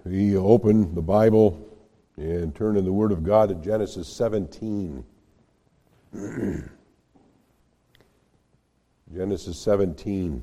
We open the Bible and turn in the Word of God to Genesis 17. Genesis 17.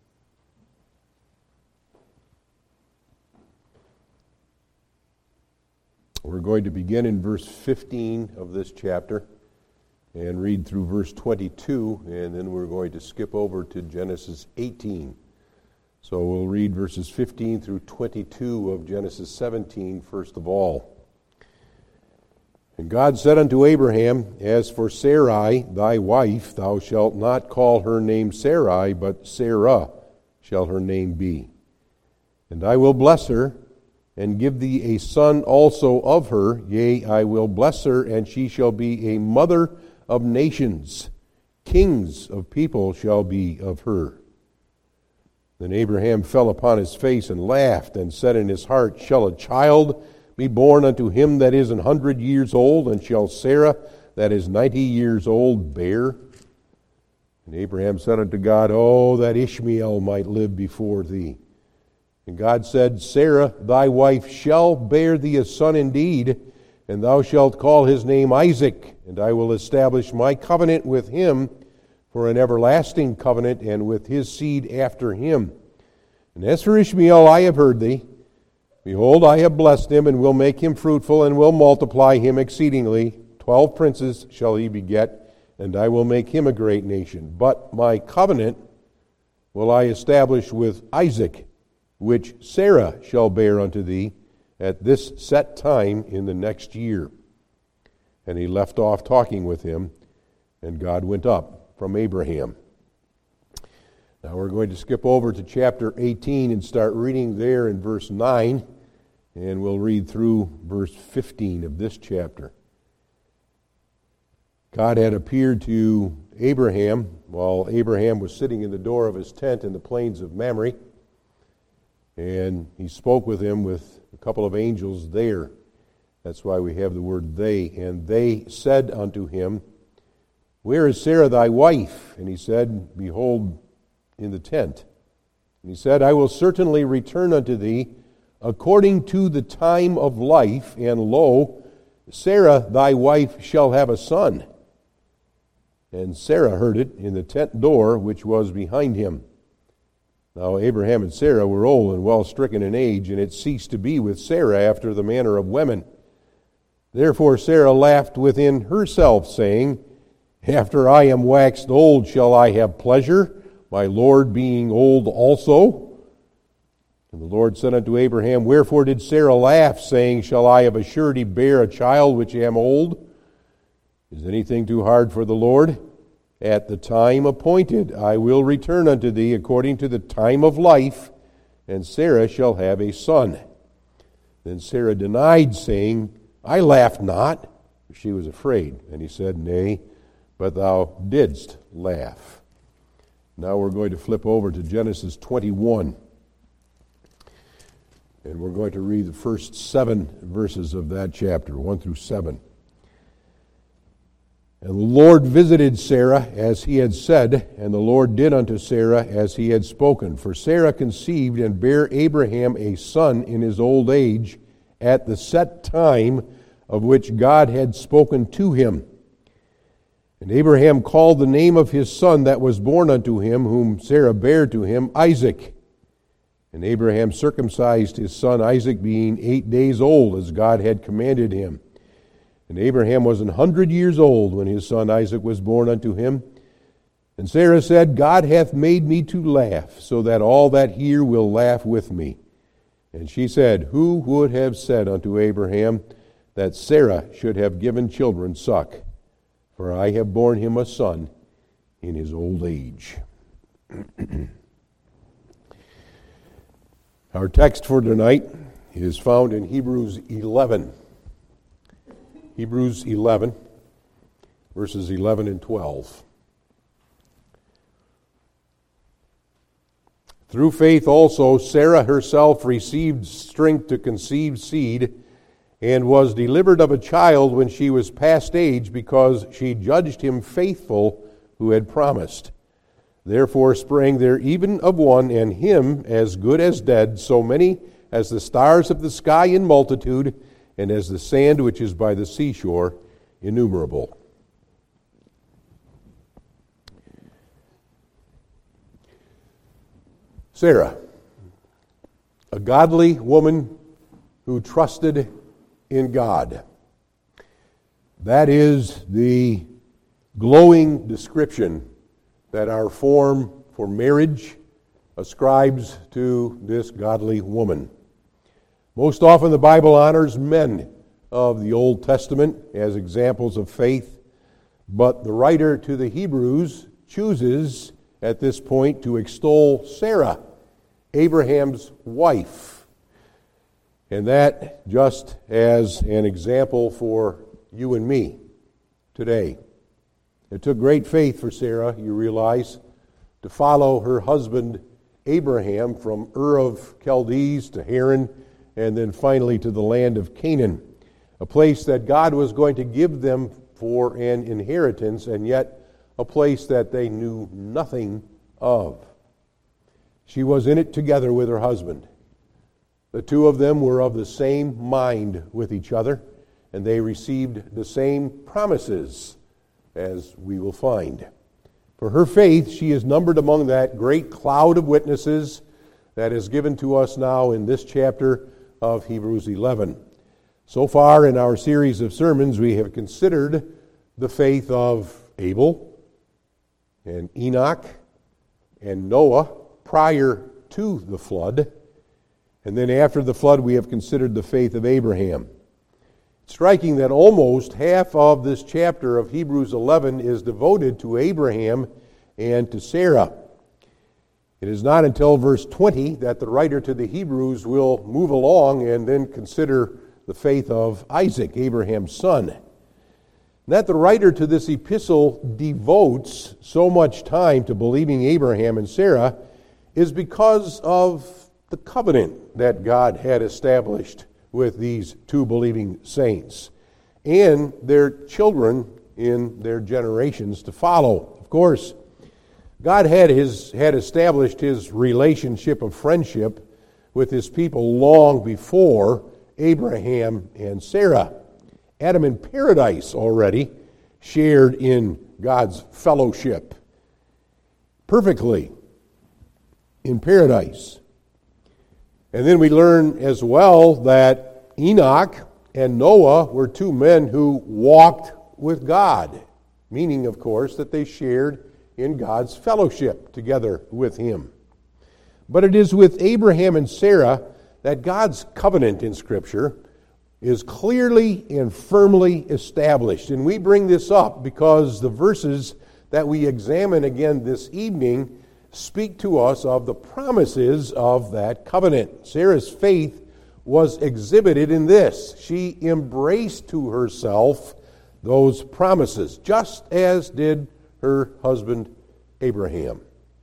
We're going to begin in verse 15 of this chapter and read through verse 22, and then we're going to skip over to Genesis 18. So we'll read verses 15 through 22 of Genesis 17 first of all. And God said unto Abraham, As for Sarai, thy wife, thou shalt not call her name Sarai, but Sarah shall her name be. And I will bless her, and give thee a son also of her. Yea, I will bless her, and she shall be a mother of nations. Kings of people shall be of her. Then Abraham fell upon his face and laughed, and said in his heart, Shall a child be born unto him that is 100 years old, and shall Sarah that is 90 years old bear? And Abraham said unto God, Oh, that Ishmael might live before thee. And God said, Sarah thy wife shall bear thee a son indeed, and thou shalt call his name Isaac, and I will establish my covenant with him for an everlasting covenant, and with his seed after him. And as for Ishmael, I have heard thee. Behold, I have blessed him, and will make him fruitful, and will multiply him exceedingly. 12 princes shall he beget, and I will make him a great nation. But my covenant will I establish with Isaac, which Sarah shall bear unto thee at this set time in the next year. And he left off talking with him, and God went up from Abraham. Now we're going to skip over to chapter 18 and start reading there in verse 9, and we'll read through verse 15 of this chapter. God had appeared to Abraham while Abraham was sitting in the door of his tent in the plains of Mamre, and he spoke with him with a couple of angels there. That's why we have the word they. And they said unto him, Where is Sarah thy wife? And he said, Behold, in the tent. And he said, I will certainly return unto thee according to the time of life, and lo, Sarah thy wife shall have a son. And Sarah heard it in the tent door which was behind him. Now Abraham and Sarah were old and well stricken in age, and it ceased to be with Sarah after the manner of women. Therefore Sarah laughed within herself, saying, After I am waxed old shall I have pleasure, my Lord being old also? And the Lord said unto Abraham, Wherefore did Sarah laugh, saying, Shall I of a surety bear a child which am old? Is anything too hard for the Lord? At the time appointed I will return unto thee according to the time of life, and Sarah shall have a son. Then Sarah denied, saying, I laughed not. She was afraid. And he said, Nay, but thou didst laugh. Now we're going to flip over to Genesis 21. And we're going to read the first 7 verses of that chapter, 1 through 7. And the Lord visited Sarah as he had said, and the Lord did unto Sarah as he had spoken. For Sarah conceived and bare Abraham a son in his old age, at the set time of which God had spoken to him. And Abraham called the name of his son that was born unto him, whom Sarah bare to him, Isaac. And Abraham circumcised his son Isaac, being 8 days old, as God had commanded him. And Abraham was 100 years old when his son Isaac was born unto him. And Sarah said, God hath made me to laugh, so that all that hear will laugh with me. And she said, Who would have said unto Abraham that Sarah should have given children suck? For I have borne him a son in his old age. Our text for tonight is found in Hebrews 11. Hebrews 11, verses 11 and 12. Through faith also Sarah herself received strength to conceive seed, and was delivered of a child when she was past age, because she judged him faithful who had promised. Therefore sprang there even of one, and him as good as dead, so many as the stars of the sky in multitude, and as the sand which is by the seashore innumerable. Sarah, a godly woman who trusted in God. That is the glowing description that our form for marriage ascribes to this godly woman. Most often the Bible honors men of the Old Testament as examples of faith, but the writer to the Hebrews chooses at this point to extol Sarah, Abraham's wife, and that just as an example for you and me today. It took great faith for Sarah, you realize, to follow her husband Abraham from Ur of Chaldees to Haran, and then finally to the land of Canaan, a place that God was going to give them for an inheritance, and yet a place that they knew nothing of. She was in it together with her husband. The two of them were of the same mind with each other, and they received the same promises, as we will find. For her faith, she is numbered among that great cloud of witnesses that is given to us now in this chapter of Hebrews 11. So far in our series of sermons, we have considered the faith of Abel and Enoch and Noah prior to the flood. And then after the flood, we have considered the faith of Abraham. It's striking that almost half of this chapter of Hebrews 11 is devoted to Abraham and to Sarah. It is not until verse 20 that the writer to the Hebrews will move along and then consider the faith of Isaac, Abraham's son. That the writer to this epistle devotes so much time to believing Abraham and Sarah is because of the covenant that God had established with these two believing saints and their children in their generations to follow. Of course, God had established his relationship of friendship with his people long before Abraham and Sarah. Adam in paradise already shared in God's fellowship perfectly in paradise. And then we learn as well that Enoch and Noah were two men who walked with God, meaning, of course, that they shared in God's fellowship together with him. But it is with Abraham and Sarah that God's covenant in Scripture is clearly and firmly established. And we bring this up because the verses that we examine again this evening speak to us of the promises of that covenant. Sarah's faith was exhibited in this. She embraced to herself those promises, just as did her husband Abraham.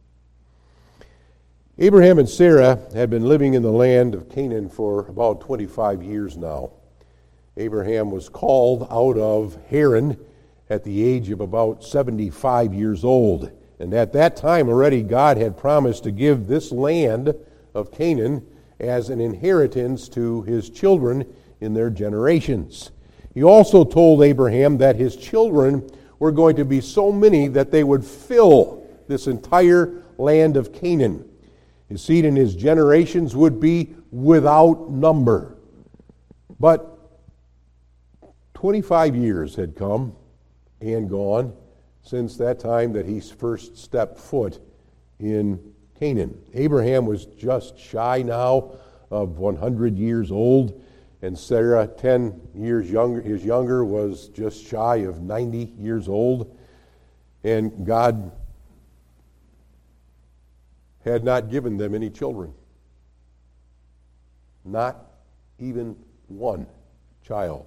Abraham and Sarah had been living in the land of Canaan for about 25 years now. Abraham was called out of Haran at the age of about 75 years old. And at that time already God had promised to give this land of Canaan as an inheritance to his children in their generations. He also told Abraham that his children were going to be so many that they would fill this entire land of Canaan. His seed and his generations would be without number. But 25 years had come and gone since that time that he first stepped foot in Canaan. Abraham was just shy now of 100 years old, and Sarah, 10 years younger, was just shy of 90 years old. And God had not given them any children. Not even one child.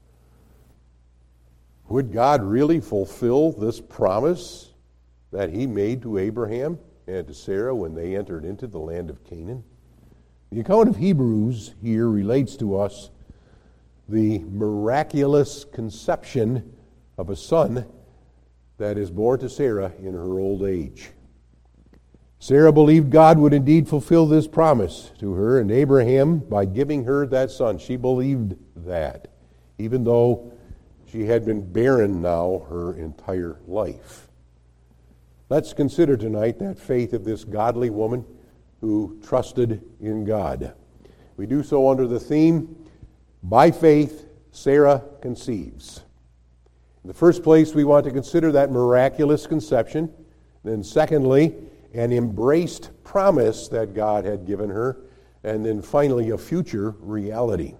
Would God really fulfill this promise that he made to Abraham and to Sarah when they entered into the land of Canaan? The account of Hebrews here relates to us the miraculous conception of a son that is born to Sarah in her old age. Sarah believed God would indeed fulfill this promise to her and Abraham by giving her that son. She believed that, even though she had been barren now her entire life. Let's consider tonight that faith of this godly woman who trusted in God. We do so under the theme, By Faith, Sarah Conceives. In the first place, we want to consider that miraculous conception. Then secondly, an embraced promise that God had given her. And then finally, a future reality.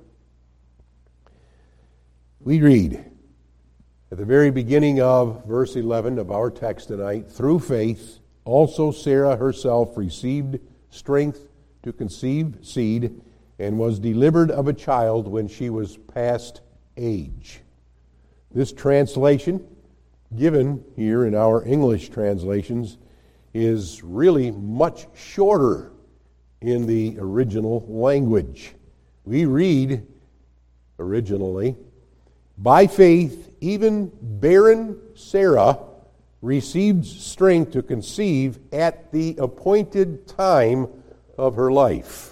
We read at the very beginning of verse 11 of our text tonight, through faith, also Sarah herself received strength to conceive seed and was delivered of a child when she was past age. This translation, given here in our English translations, is really much shorter in the original language. We read originally, by faith, even barren Sarah received strength to conceive at the appointed time of her life.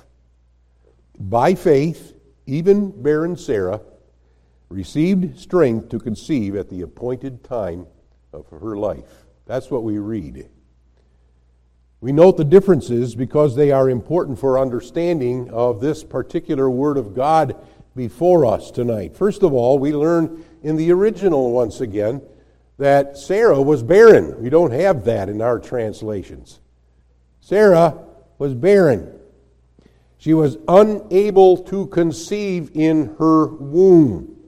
By faith, even barren Sarah received strength to conceive at the appointed time of her life. That's what we read. We note the differences because they are important for understanding of this particular Word of God before us tonight. First of all, we learn in the original once again that Sarah was barren. We don't have that in our translations. Sarah was barren. She was unable to conceive in her womb.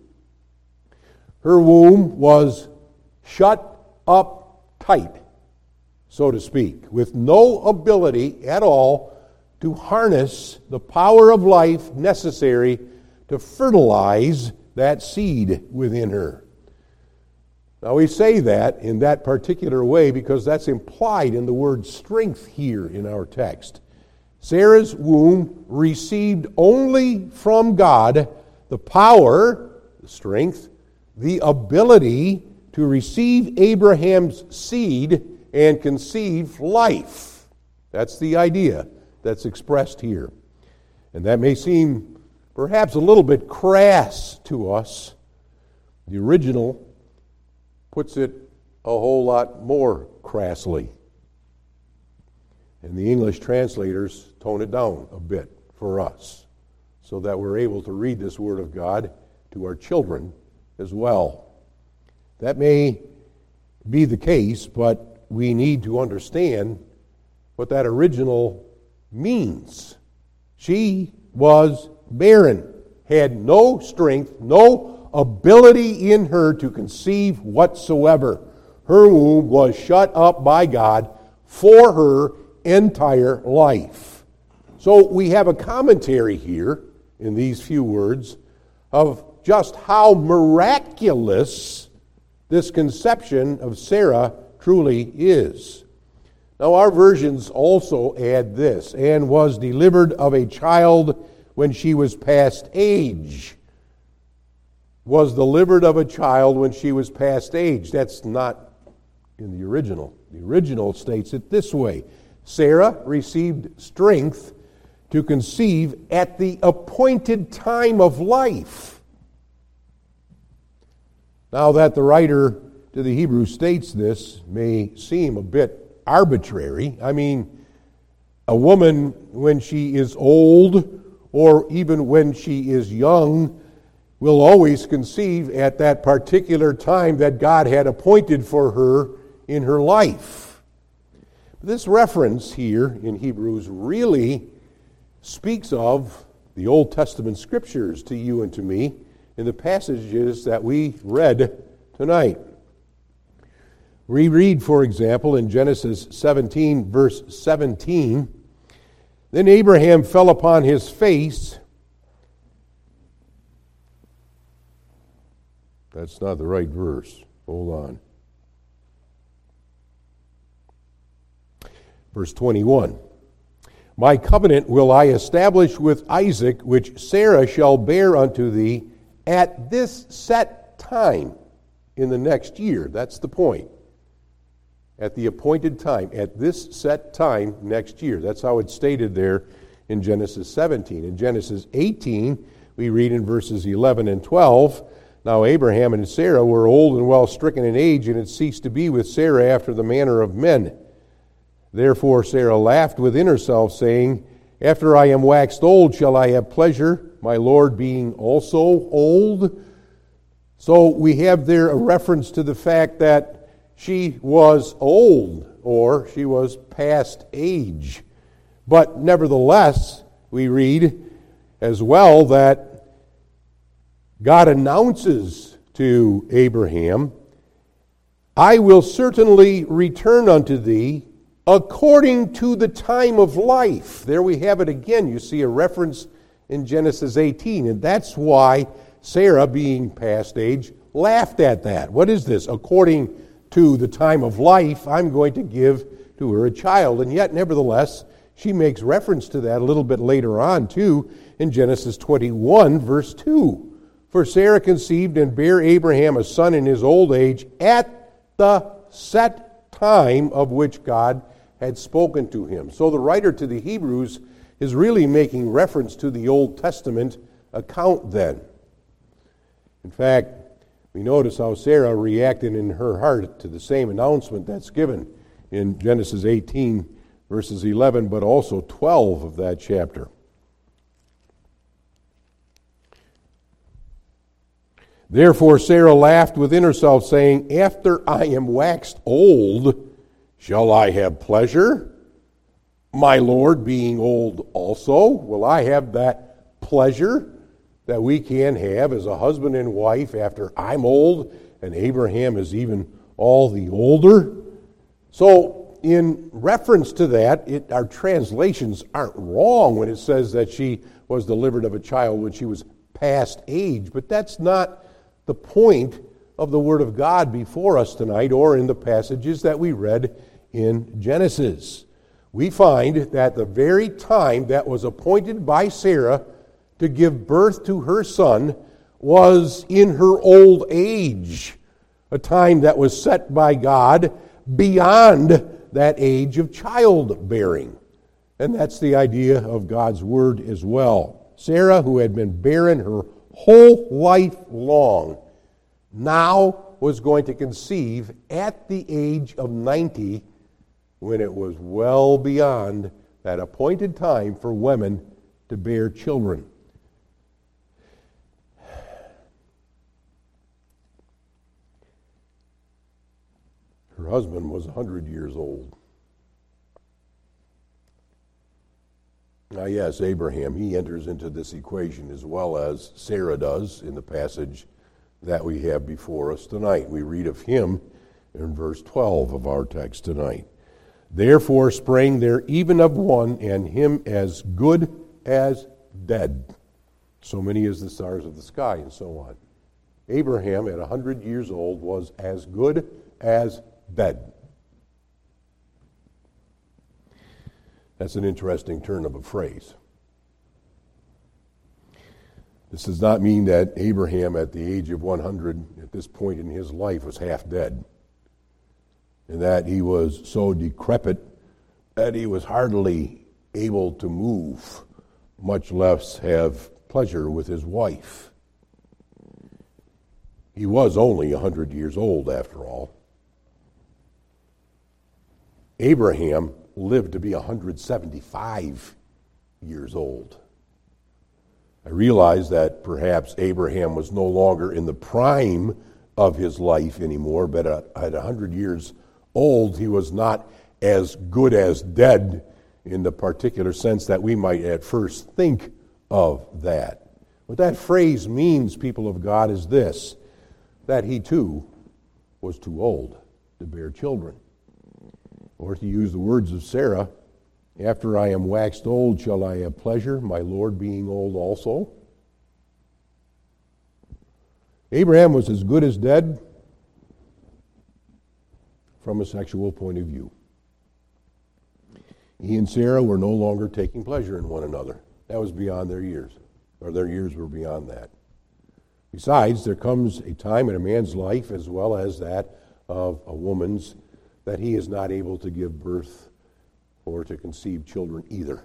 Her womb was shut up tight, so to speak, with no ability at all to harness the power of life necessary to fertilize that seed within her. Now we say that in that particular way because that's implied in the word strength here in our text. Sarah's womb received only from God the power, the strength, the ability to receive Abraham's seed and conceive life. That's the idea that's expressed here. And that may seem perhaps a little bit crass to us. The original puts it a whole lot more crassly. And the English translators tone it down a bit for us so that we're able to read this Word of God to our children as well. That may be the case, but we need to understand what that original means. She was barren, had no strength, no ability in her to conceive whatsoever. Her womb was shut up by God for her entire life. So we have a commentary here in these few words of just how miraculous this conception of Sarah truly is. Now our versions also add this, and was delivered of a child when she was past age. Was delivered of a child when she was past age. That's not in the original. The original states it this way. Sarah received strength to conceive at the appointed time of life. Now that the writer to the Hebrews states this may seem a bit arbitrary. I mean, a woman when she is old or even when she is young will always conceive at that particular time that God had appointed for her in her life. This reference here in Hebrews really speaks of the Old Testament scriptures to you and to me in the passages that we read tonight. We read, for example, in Genesis 17, verse 17, then Abraham fell upon his face. That's not the right verse. Hold on. Verse 21. My covenant will I establish with Isaac, which Sarah shall bear unto thee at this set time in the next year. That's the point. at the appointed time, at this set time next year. That's how it's stated there in Genesis 17. In Genesis 18, we read in verses 11 and 12, Now Abraham and Sarah were old and well stricken in age, and had ceased to be with Sarah after the manner of men. Therefore Sarah laughed within herself, saying, After I am waxed old, shall I have pleasure, my Lord being also old? So we have there a reference to the fact that she was old, or she was past age. But nevertheless, we read as well that God announces to Abraham, I will certainly return unto thee according to the time of life. There we have it again. You see a reference in Genesis 18, and that's why Sarah, being past age, laughed at that. What is this? According to the time of life, I'm going to give to her a child. And yet, nevertheless, she makes reference to that a little bit later on, too, in Genesis 21, verse 2. For Sarah conceived and bare Abraham a son in his old age at the set time of which God had spoken to him. So the writer to the Hebrews is really making reference to the Old Testament account then. In fact, we notice how Sarah reacted in her heart to the same announcement that's given in Genesis 18, verses 11, but also 12 of that chapter. Therefore Sarah laughed within herself, saying, After I am waxed old, shall I have pleasure? My Lord being old also, will I have that pleasure that we can have as a husband and wife after I'm old and Abraham is even all the older? So in reference to that, our translations aren't wrong when it says that she was delivered of a child when she was past age, but that's not the point of the Word of God before us tonight or in the passages that we read in Genesis. We find that the very time that was appointed by Sarah to give birth to her son was in her old age, a time that was set by God beyond that age of childbearing. And that's the idea of God's Word as well. Sarah, who had been barren her whole life long, now was going to conceive at the age of 90, when it was well beyond that appointed time for women to bear children. Her husband was 100 years old. Now, yes, Abraham, he enters into this equation as well as Sarah does in the passage that we have before us tonight. We read of him in verse 12 of our text tonight. Therefore sprang there even of one, and him as good as dead. So many as the stars of the sky, and so on. Abraham, at 100 years old, was as good as dead. That's an interesting turn of a phrase. This does not mean that Abraham, at the age of 100, at this point in his life, was half dead, and that he was so decrepit that he was hardly able to move, much less have pleasure with his wife. He was only 100 years old, after all. Abraham lived to be 175 years old. I realize that perhaps Abraham was no longer in the prime of his life anymore, but at 100 years old, he was not as good as dead in the particular sense that we might at first think of that. What that phrase means, people of God, is this, that he too was too old to bear children. Or to use the words of Sarah, after I am waxed old, shall I have pleasure, my Lord being old also? Abraham was as good as dead from a sexual point of view. He and Sarah were no longer taking pleasure in one another. That was beyond their years, or their years were beyond that. Besides, there comes a time in a man's life, as well as that of a woman's, that he is not able to give birth or to conceive children either.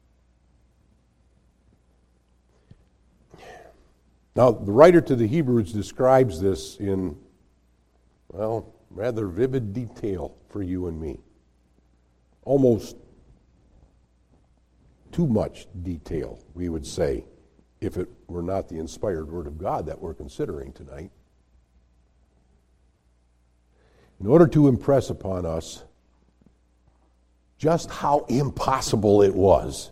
Now, the writer to the Hebrews describes this in, well, rather vivid detail for you and me. Almost too much detail, we would say, if it were not the inspired Word of God that we're considering tonight. In order to impress upon us just how impossible it was,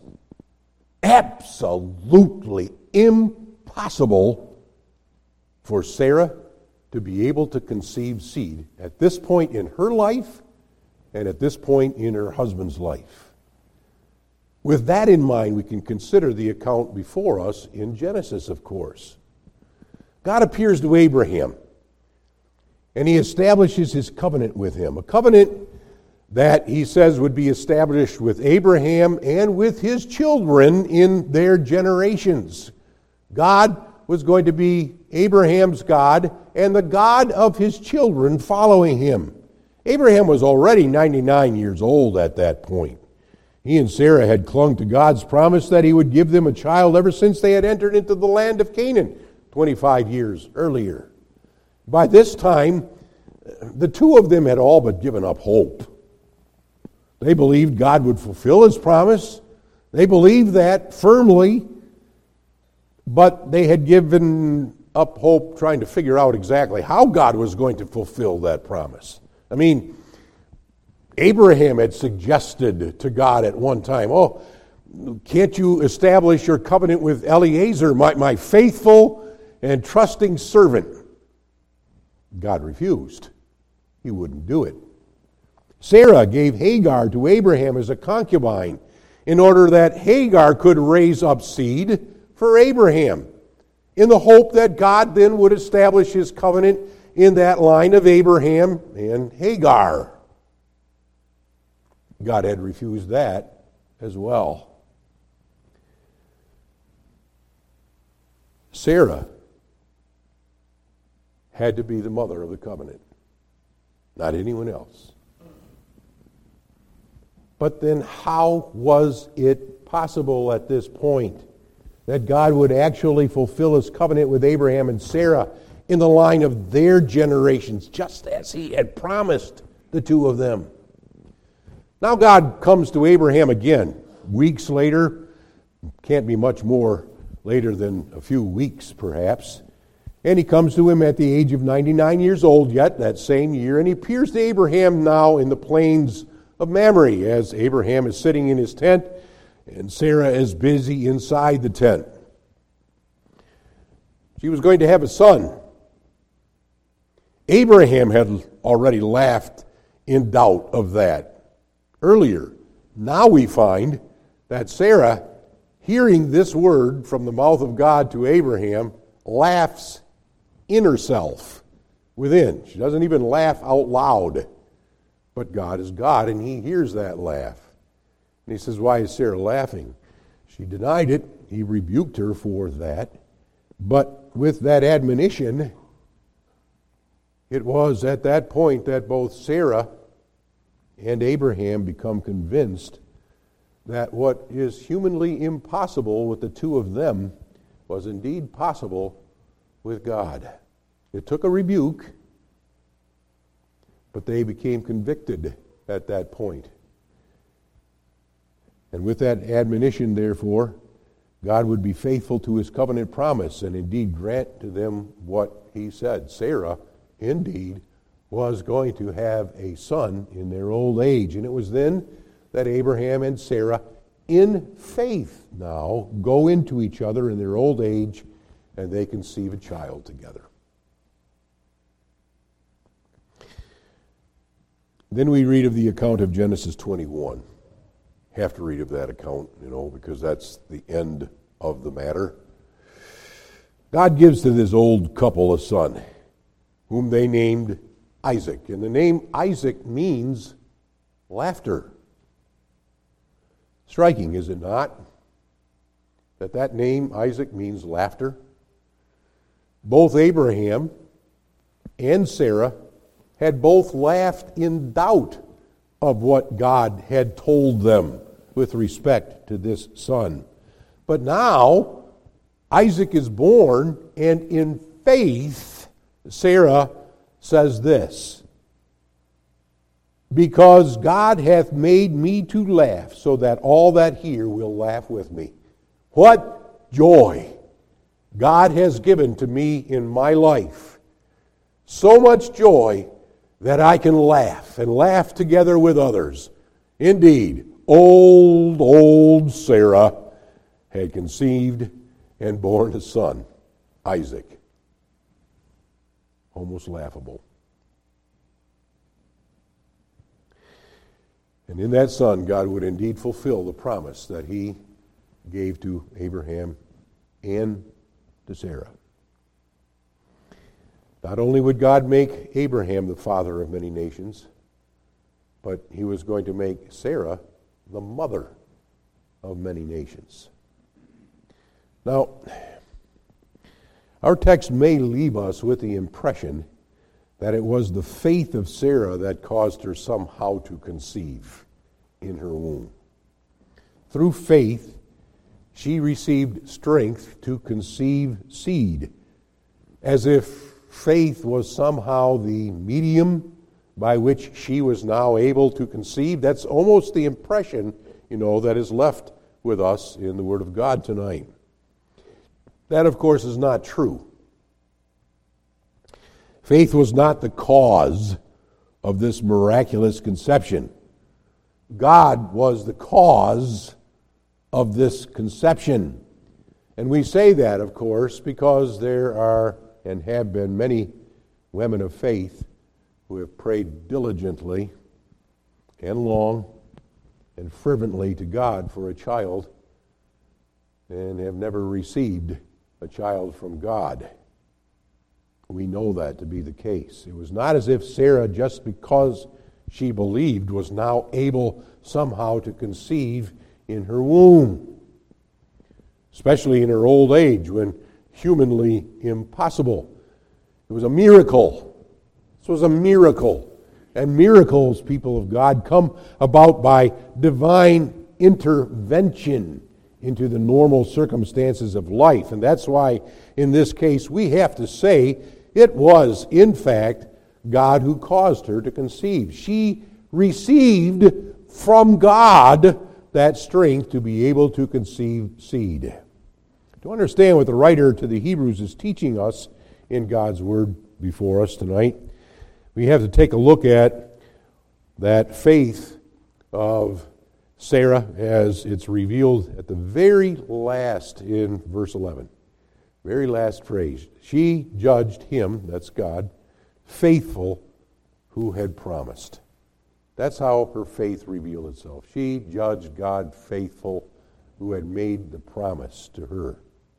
absolutely impossible for Sarah to be able to conceive seed at this point in her life and at this point in her husband's life. With that in mind, we can consider the account before us in Genesis, of course. God appears to Abraham, and he establishes his covenant with him, a covenant that he says would be established with Abraham and with his children in their generations. God was going to be Abraham's God and the God of his children following him. Abraham was already 99 years old at that point. He and Sarah had clung to God's promise that he would give them a child ever since they had entered into the land of Canaan 25 years earlier. By this time, the two of them had all but given up hope. They believed God would fulfill his promise. They believed that firmly, but they had given up hope trying to figure out exactly how God was going to fulfill that promise. I mean, Abraham had suggested to God at one time, "Oh, can't you establish your covenant with Eliezer, my faithful and trusting servant?" God refused. He wouldn't do it. Sarah gave Hagar to Abraham as a concubine in order that Hagar could raise up seed for Abraham, in the hope that God then would establish his covenant in that line of Abraham and Hagar. God had refused that as well. Sarah had to be the mother of the covenant, not anyone else. But then how was it possible at this point that God would actually fulfill his covenant with Abraham and Sarah in the line of their generations, just as he had promised the two of them? Now God comes to Abraham again, weeks later, can't be much more later than a few weeks perhaps, and he comes to him at the age of 99 years old yet, that same year, and he appears to Abraham now in the plains of Mamre as Abraham is sitting in his tent and Sarah is busy inside the tent. She was going to have a son. Abraham had already laughed in doubt of that earlier. Now we find that Sarah, hearing this word from the mouth of God to Abraham, laughs in herself within. She doesn't even laugh out loud. But God is God, and he hears that laugh. And he says, "Why is Sarah laughing?" She denied it. He rebuked her for that. But with that admonition, it was at that point that both Sarah and Abraham become convinced that what is humanly impossible with the two of them was indeed possible with God. It took a rebuke, but they became convicted at that point. And with that admonition, therefore, God would be faithful to his covenant promise and indeed grant to them what he said. Sarah, indeed, was going to have a son in their old age. And it was then that Abraham and Sarah, in faith now, go into each other in their old age and they conceive a child together. Then we read of the account of Genesis 21. Have to read of that account, because that's the end of the matter. God gives to this old couple a son, whom they named Isaac. And the name Isaac means laughter. Striking, is it not? That name, Isaac, means laughter. Both Abraham and Sarah had both laughed in doubt of what God had told them with respect to this son. But now, Isaac is born, and in faith, Sarah says this: because God hath made me to laugh, so that all that hear will laugh with me. What joy God has given to me in my life. So much joy that I can laugh, and laugh together with others. Indeed, old Sarah had conceived and born a son, Isaac. Almost laughable. And in that son, God would indeed fulfill the promise that he gave to Abraham and to Sarah. Not only would God make Abraham the father of many nations, but he was going to make Sarah the mother of many nations. Now, our text may leave us with the impression that it was the faith of Sarah that caused her somehow to conceive in her womb. Through faith, she received strength to conceive seed, as if faith was somehow the medium by which she was now able to conceive. That's almost the impression, that is left with us in the Word of God tonight. That, of course, is not true. Faith was not the cause of this miraculous conception. God was the cause of this conception. And we say that, of course, because there are and have been many women of faith who have prayed diligently and long and fervently to God for a child and have never received a child from God. We know that to be the case. It was not as if Sarah, just because she believed, was now able somehow to conceive in her womb, especially in her old age when humanly impossible. It was a miracle. This was a miracle. And miracles, people of God, come about by divine intervention into the normal circumstances of life. And that's why, in this case, we have to say it was, in fact, God who caused her to conceive. She received from God that strength to be able to conceive seed. To understand what the writer to the Hebrews is teaching us in God's Word before us tonight, we have to take a look at that faith of Sarah as it's revealed at the very last in verse 11. Very last phrase. She judged him, that's God, faithful who had promised. That's how her faith revealed itself. She judged God faithful who had made the promise to her.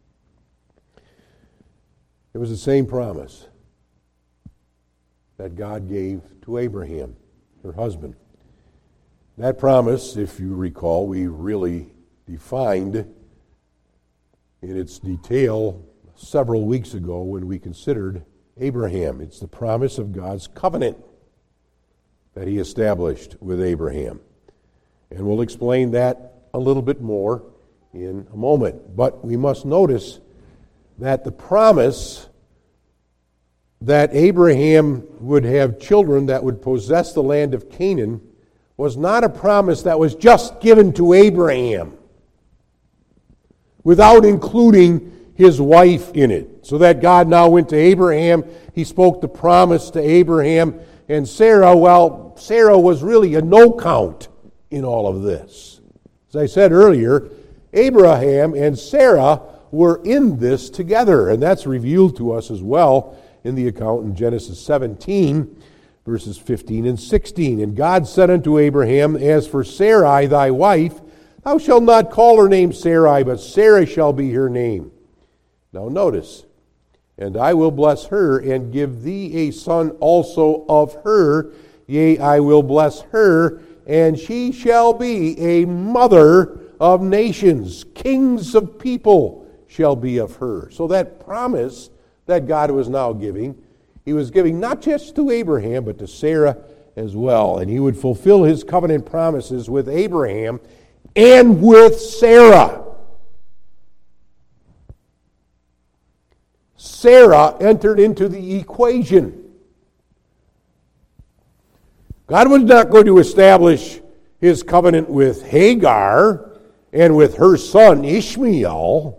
It was the same promise that God gave to Abraham, her husband. That promise, if you recall, we really defined in its detail several weeks ago when we considered Abraham. It's the promise of God's covenant that he established with Abraham. And we'll explain that a little bit more in a moment. But we must notice that the promise that Abraham would have children that would possess the land of Canaan was not a promise that was just given to Abraham without including his wife in it. So that God now went to Abraham, he spoke the promise to Abraham, and Sarah, well, Sarah was really a no count in all of this. As I said earlier, Abraham and Sarah were in this together, and that's revealed to us as well in the account in Genesis 17, verses 15 and 16. And God said unto Abraham, As for Sarai thy wife, thou shalt not call her name Sarai, but Sarah shall be her name. Now notice, and I will bless her, and give thee a son also of her. Yea, I will bless her, and she shall be a mother of nations. Kings of people shall be of her. So that promise that God was now giving he was giving not just to Abraham, but to Sarah as well. And he would fulfill his covenant promises with Abraham and with Sarah. Sarah entered into the equation. God was not going to establish his covenant with Hagar and with her son Ishmael,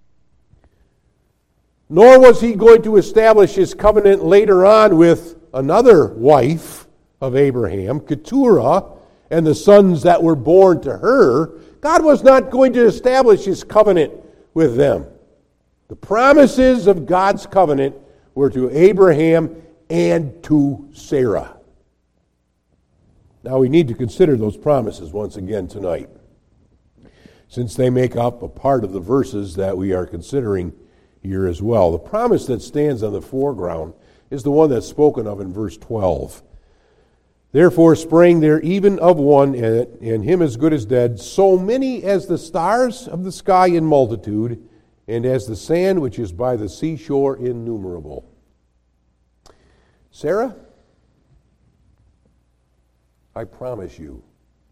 nor was he going to establish his covenant later on with another wife of Abraham, Keturah, and the sons that were born to her. God was not going to establish his covenant with them. The promises of God's covenant were to Abraham and to Sarah. Now we need to consider those promises once again tonight, since they make up a part of the verses that we are considering here as well. The promise that stands on the foreground is the one that's spoken of in verse 12. Therefore sprang there even of one, and him as good as dead, so many as the stars of the sky in multitude, and as the sand which is by the seashore innumerable. Sarah, I promise you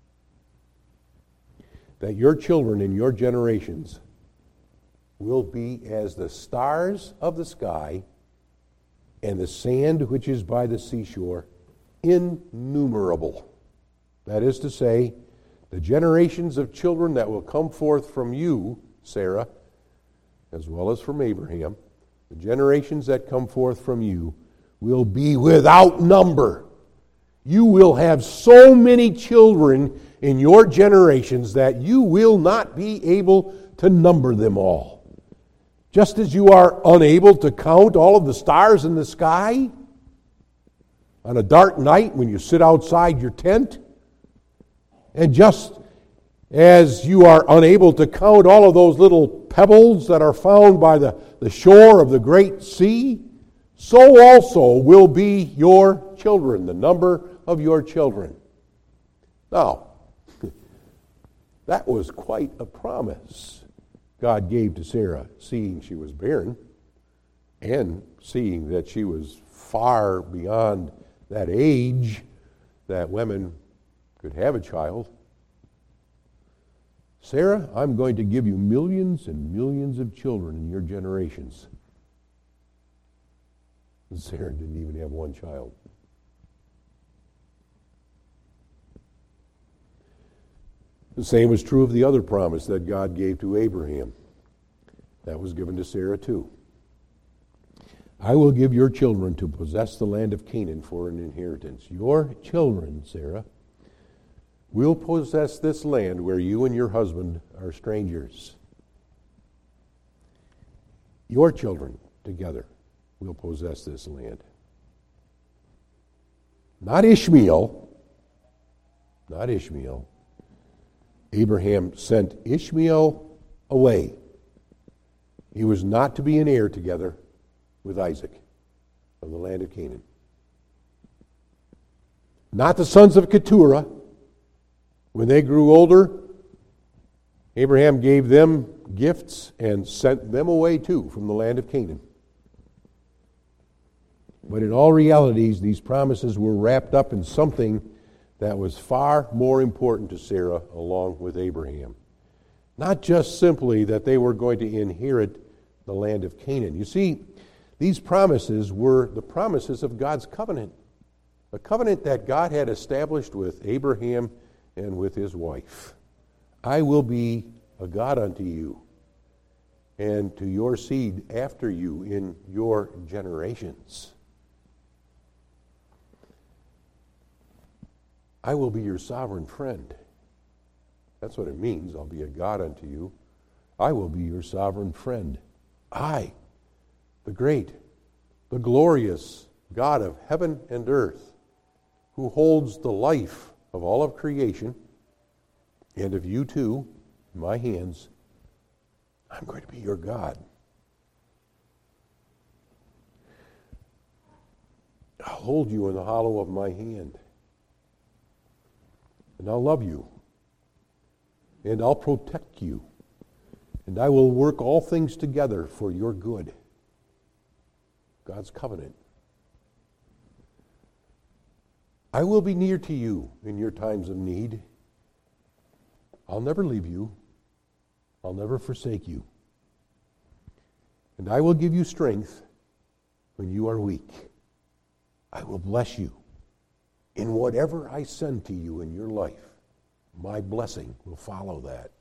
that your children and your generations will be as the stars of the sky and the sand which is by the seashore, innumerable. That is to say, the generations of children that will come forth from you, Sarah, as well as from Abraham, the generations that come forth from you will be without number. You will have so many children in your generations that you will not be able to number them all. Just as you are unable to count all of the stars in the sky on a dark night when you sit outside your tent, and just as you are unable to count all of those little pebbles that are found by the shore of the great sea, so also will be your children, the number of your children. Now, that was quite a promise God gave to Sarah, seeing she was barren and seeing that she was far beyond that age that women could have a child. Sarah, I'm going to give you millions and millions of children in your generations. And Sarah didn't even have one child. The same was true of the other promise that God gave to Abraham. That was given to Sarah too. I will give your children to possess the land of Canaan for an inheritance. Your children, Sarah, will possess this land where you and your husband are strangers. Your children together will possess this land. Not Ishmael. Not Ishmael. Abraham sent Ishmael away. He was not to be an heir together with Isaac of the land of Canaan. Not the sons of Keturah. When they grew older, Abraham gave them gifts and sent them away too from the land of Canaan. But in all realities, these promises were wrapped up in something that was far more important to Sarah along with Abraham. Not just simply that they were going to inherit the land of Canaan. You see, these promises were the promises of God's covenant. A covenant that God had established with Abraham and with his wife. I will be a God unto you, and to your seed after you in your generations. I will be your sovereign friend. That's what it means. I'll be a God unto you. I will be your sovereign friend. I, the great, the glorious God of heaven and earth, who holds the life of all of creation, and of you too, in my hands, I'm going to be your God. I'll hold you in the hollow of my hand. And I'll love you. And I'll protect you. And I will work all things together for your good. God's covenant. I will be near to you in your times of need. I'll never leave you. I'll never forsake you. And I will give you strength when you are weak. I will bless you. In whatever I send to you in your life, my blessing will follow that.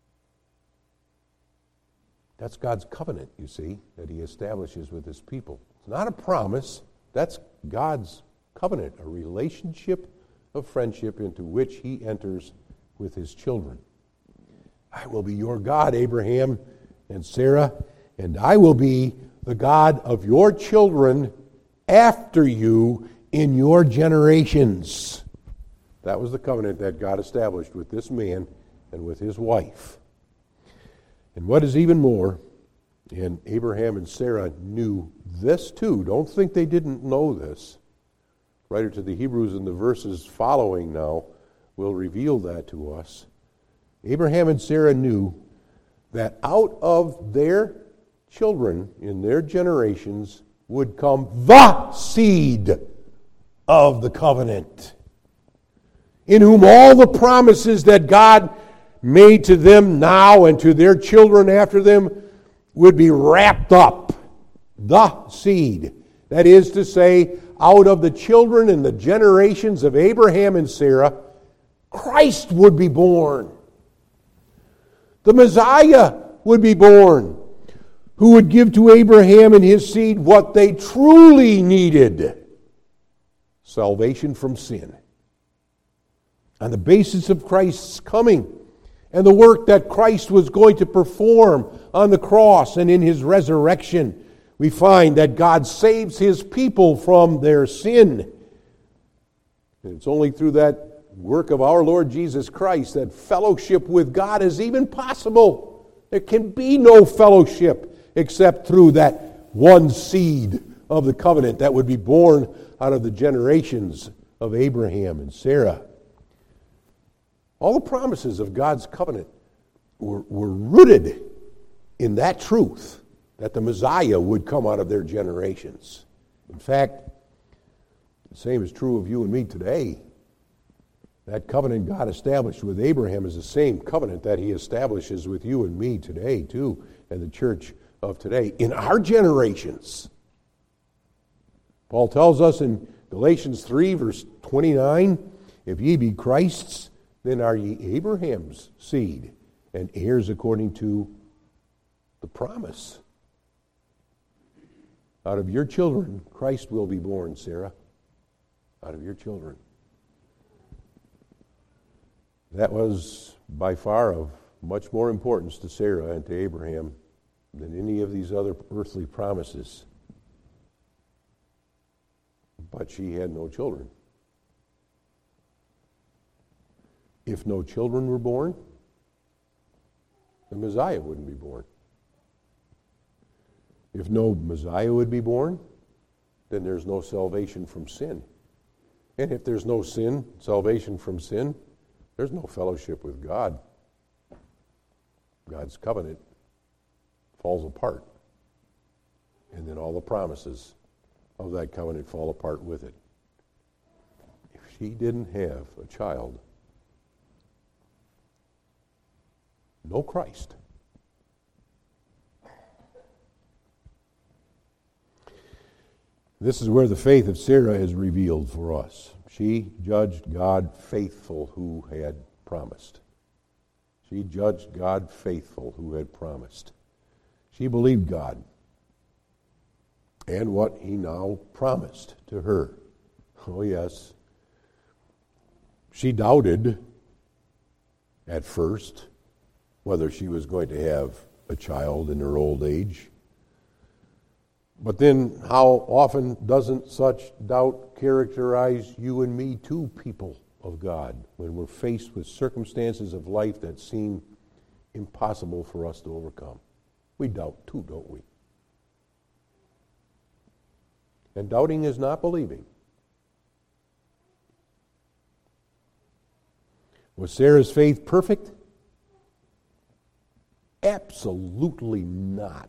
That's God's covenant, you see, that he establishes with his people. It's not a promise. That's God's covenant, a relationship of friendship into which he enters with his children. I will be your God, Abraham and Sarah, and I will be the God of your children after you in your generations. That was the covenant that God established with this man and with his wife. And what is even more, and Abraham and Sarah knew this too. Don't think they didn't know this. Writer to the Hebrews in the verses following now will reveal that to us. Abraham and Sarah knew that out of their children in their generations would come the seed of the covenant, in whom all the promises that God made to them now and to their children after them would be wrapped up. The seed. That is to say, out of the children and the generations of Abraham and Sarah, Christ would be born. The Messiah would be born, who would give to Abraham and his seed what they truly needed: salvation from sin. On the basis of Christ's coming and the work that Christ was going to perform on the cross and in his resurrection, we find that God saves his people from their sin. And it's only through that work of our Lord Jesus Christ that fellowship with God is even possible. There can be no fellowship except through that one seed of the covenant that would be born out of the generations of Abraham and Sarah. All the promises of God's covenant were rooted in that truth, that the Messiah would come out of their generations. In fact, the same is true of you and me today. That covenant God established with Abraham is the same covenant that he establishes with you and me today, too, and the church of today, in our generations. Paul tells us in Galatians 3, verse 29, if ye be Christ's, then are ye Abraham's seed, and heirs according to the promise. Out of your children, Christ will be born, Sarah. Out of your children. That was by far of much more importance to Sarah and to Abraham than any of these other earthly promises. But she had no children. If no children were born, the Messiah wouldn't be born. If no Messiah would be born, then there's no salvation from sin. And if there's no sin, salvation from sin, there's no fellowship with God. God's covenant falls apart. And then all the promises of that covenant fall apart with it. If she didn't have a child, no Christ. This is where the faith of Sarah is revealed for us. She judged God faithful who had promised. She judged God faithful who had promised. She believed God and what he now promised to her. Oh yes. She doubted at first whether she was going to have a child in her old age. But then how often doesn't such doubt characterize you and me too, people of God, when we're faced with circumstances of life that seem impossible for us to overcome? We doubt too, don't we? And doubting is not believing. Was Sarah's faith perfect? Absolutely not.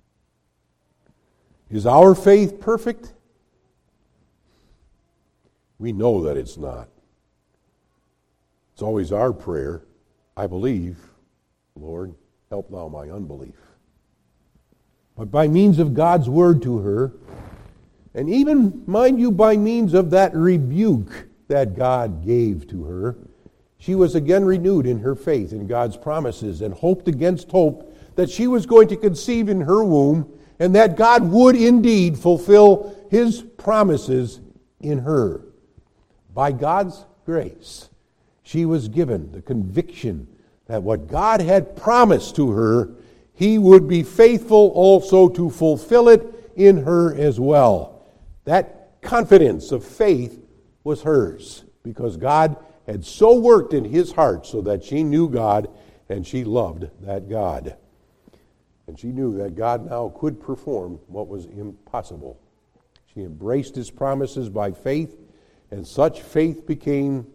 Is our faith perfect? We know that it's not. It's always our prayer, I believe, Lord, help thou my unbelief. But by means of God's word to her, and even, mind you, by means of that rebuke that God gave to her, she was again renewed in her faith in God's promises and hoped against hope that she was going to conceive in her womb and that God would indeed fulfill His promises in her. By God's grace, she was given the conviction that what God had promised to her, He would be faithful also to fulfill it in her as well. That confidence of faith was hers because God had so worked in his heart so that she knew God and she loved that God. And she knew that God now could perform what was impossible. She embraced his promises by faith, and such faith became,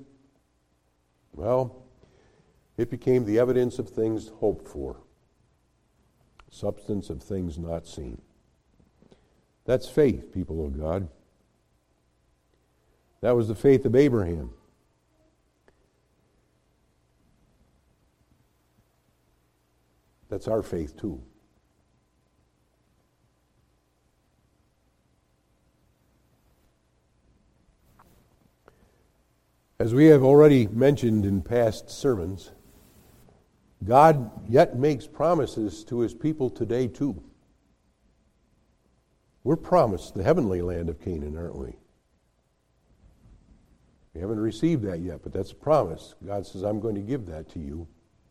it became the evidence of things hoped for, substance of things not seen. That's faith, people of God. That was the faith of Abraham. That's our faith too. As we have already mentioned in past sermons, God yet makes promises to his people today too. We're promised the heavenly land of Canaan, aren't we? We haven't received that yet, but that's a promise. God says, I'm going to give that to you.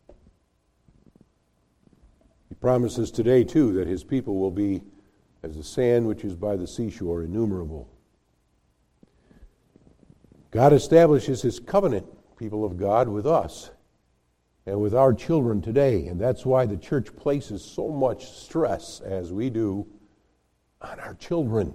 He promises today, too, that his people will be as the sand which is by the seashore, innumerable. God establishes his covenant, people of God, with us and with our children today. And that's why the church places so much stress, as we do, on our children.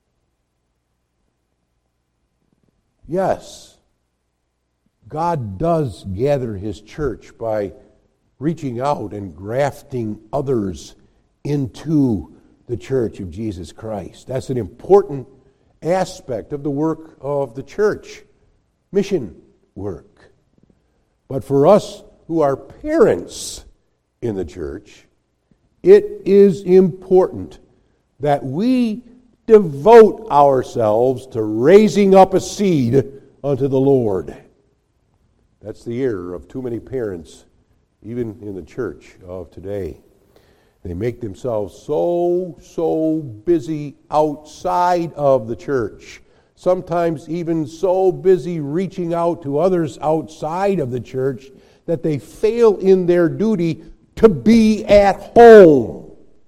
Yes, God does gather his church by reaching out and grafting others into the church of Jesus Christ. That's an important aspect of the work of the church, mission work. But for us who are parents in the church, it is important that we devote ourselves to raising up a seed unto the Lord. That's the error of too many parents, even in the church of today. They make themselves so busy outside of the church, sometimes even so busy reaching out to others outside of the church that they fail in their duty to be at home.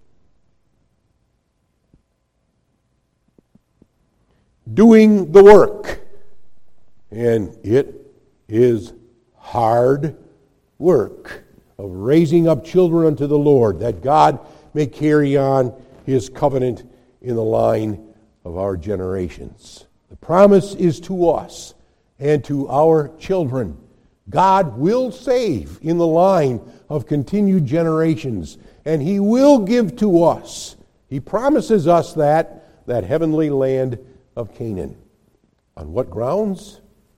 Doing the work. And it is hard work of raising up children unto the Lord, that God may carry on his covenant in the line of our generations. The promise is to us and to our children. God will save in the line of continued generations, and he will give to us. He promises us that heavenly land of Canaan. On what grounds?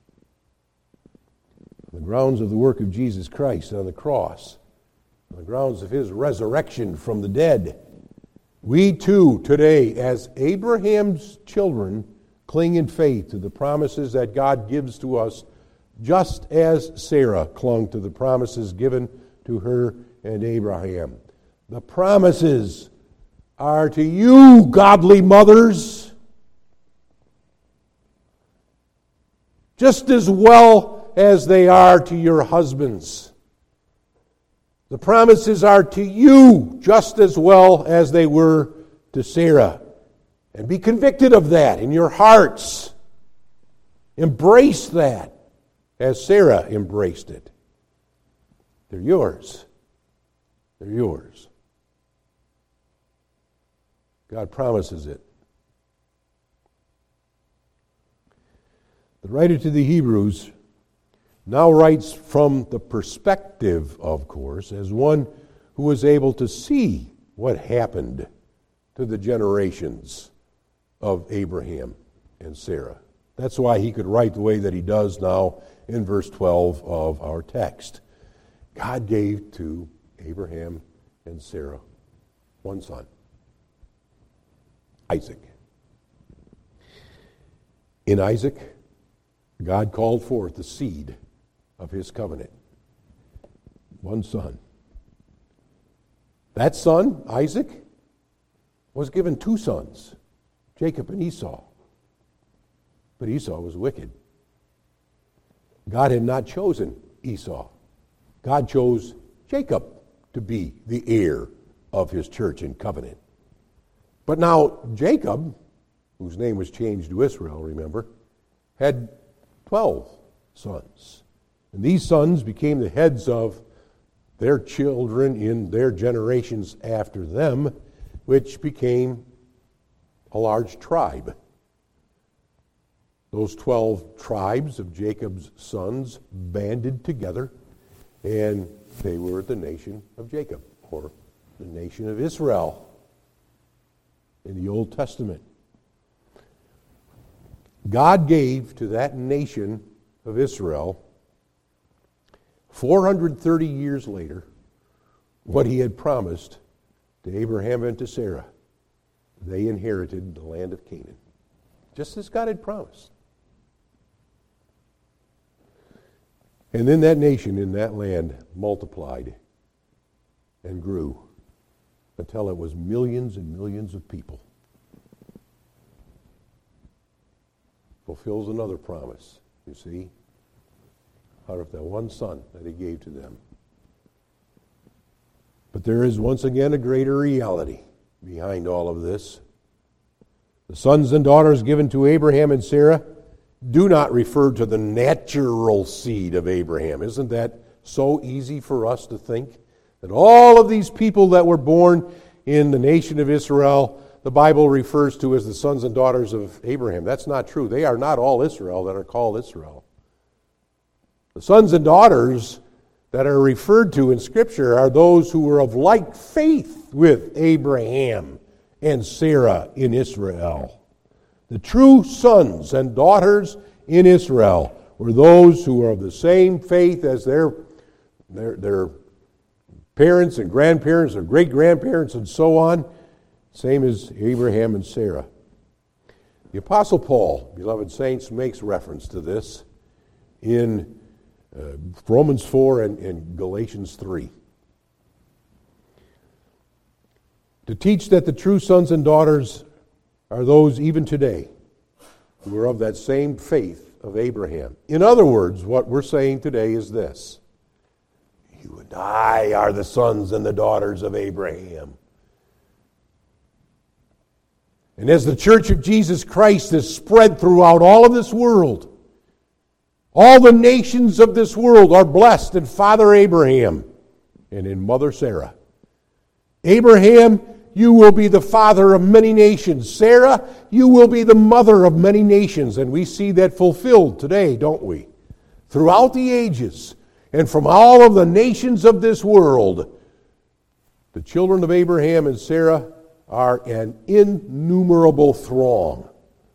On the grounds of the work of Jesus Christ on the cross, on the grounds of his resurrection from the dead. We too today, as Abraham's children, cling in faith to the promises that God gives to us, just as Sarah clung to the promises given to her and Abraham. The promises are to you, godly mothers, just as well as they are to your husbands. The promises are to you just as well as they were to Sarah. And be convicted of that in your hearts. Embrace that as Sarah embraced it. They're yours. They're yours. God promises it. The writer to the Hebrews now writes from the perspective, of course, as one who was able to see what happened to the generations of Abraham and Sarah. That's why he could write the way that he does now in verse 12 of our text. God gave to Abraham and Sarah one son, Isaac. In Isaac, God called forth the seed of his covenant. One son. That son, Isaac, was given two sons, Jacob and Esau. But Esau was wicked. God had not chosen Esau. God chose Jacob to be the heir of his church and covenant. But now Jacob, whose name was changed to Israel, remember, had 12 sons. And these sons became the heads of their children in their generations after them, which became a large tribe. Those 12 tribes of Jacob's sons banded together, and they were the nation of Jacob, or the nation of Israel in the Old Testament. God gave to that nation of Israel 430 years later what he had promised to Abraham and to Sarah. They inherited the land of Canaan, just as God had promised. And then that nation in that land multiplied and grew until it was millions and millions of people. Fulfills another promise, you see, out of that one son that he gave to them. But there is once again a greater reality behind all of this. The sons and daughters given to Abraham and Sarah do not refer to the natural seed of Abraham. Isn't that so easy for us to think? That all of these people that were born in the nation of Israel, the Bible refers to as the sons and daughters of Abraham. That's not true. They are not all Israel that are called Israel. The sons and daughters that are referred to in Scripture are those who were of like faith with Abraham and Sarah in Israel. The true sons and daughters in Israel were those who were of the same faith as their parents and grandparents, their great-grandparents, and so on, same as Abraham and Sarah. The Apostle Paul, beloved saints, makes reference to this in Romans 4 and Galatians 3. To teach that the true sons and daughters are those even today who are of that same faith of Abraham. In other words, what we're saying today is this: you and I are the sons and the daughters of Abraham. And as the church of Jesus Christ is spread throughout all of this world, all the nations of this world are blessed in Father Abraham and in Mother Sarah. Abraham, you will be the father of many nations. Sarah, you will be the mother of many nations. And we see that fulfilled today, don't we? Throughout the ages and from all of the nations of this world, the children of Abraham and Sarah are an innumerable throng.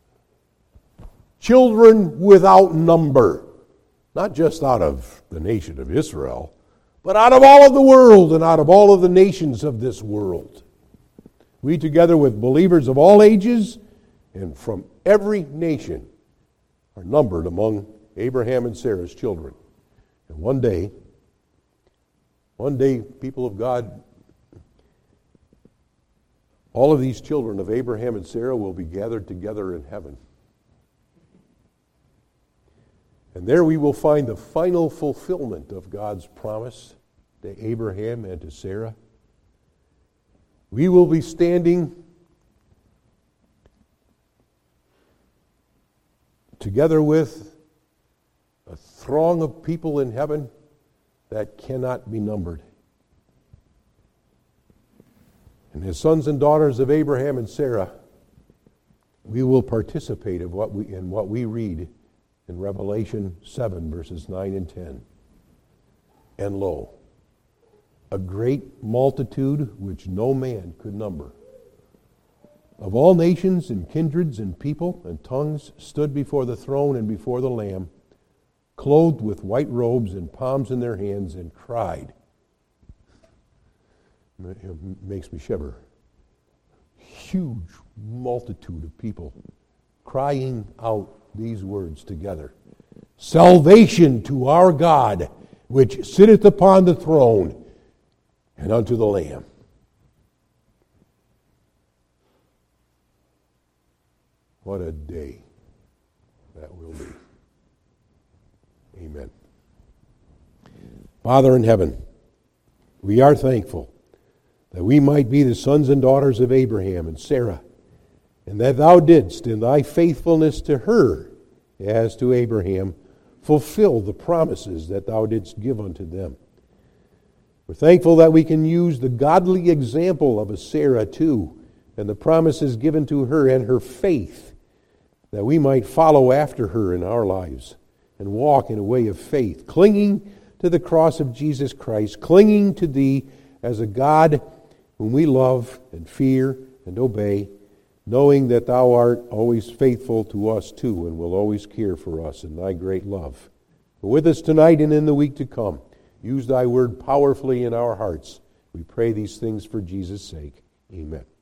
Children without number. Not just out of the nation of Israel, but out of all of the world and out of all of the nations of this world. We, together with believers of all ages and from every nation, are numbered among Abraham and Sarah's children. And one day, people of God, all of these children of Abraham and Sarah will be gathered together in heaven. And there we will find the final fulfillment of God's promise to Abraham and to Sarah. We will be standing together with a throng of people in heaven that cannot be numbered. And as sons and daughters of Abraham and Sarah, we will participate in what we read in Revelation 7, verses 9 and 10. And lo, a great multitude which no man could number, of all nations and kindreds and people and tongues stood before the throne and before the Lamb, clothed with white robes and palms in their hands, and cried. It makes me shiver. Huge multitude of people crying out these words together. Salvation to our God, which sitteth upon the throne, and unto the Lamb. What a day that will be. Amen. Father in heaven, we are thankful that we might be the sons and daughters of Abraham and Sarah, and that thou didst, in thy faithfulness to her, as to Abraham, fulfill the promises that thou didst give unto them. We're thankful that we can use the godly example of a Sarah too, and the promises given to her and her faith, that we might follow after her in our lives and walk in a way of faith, clinging to the cross of Jesus Christ, clinging to thee as a God whom we love and fear and obey, knowing that thou art always faithful to us too and will always care for us in thy great love. But with us tonight and in the week to come, use thy word powerfully in our hearts. We pray these things for Jesus' sake. Amen.